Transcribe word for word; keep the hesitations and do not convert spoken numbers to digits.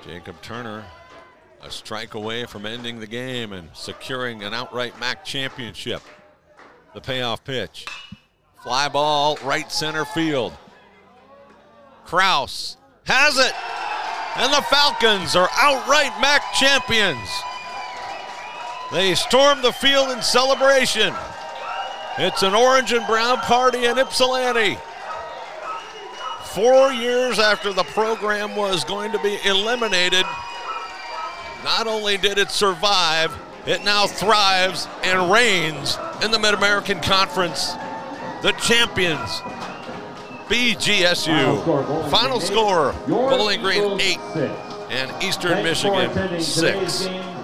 Jacob Turner, a strike away from ending the game and securing an outright M A C championship. The payoff pitch. Fly ball, right center field. Kraus has it, and the Falcons are outright M A C champions. They storm the field in celebration. It's an orange and brown party in Ypsilanti. Four years after the program was going to be eliminated, not only did it survive, it now thrives and reigns in the Mid-American Conference. The champions, B G S U. Final score, Bowling, Final Green score, Your Bowling Green Eagles eight six. and Eastern Thanks for Michigan attending six. today's game.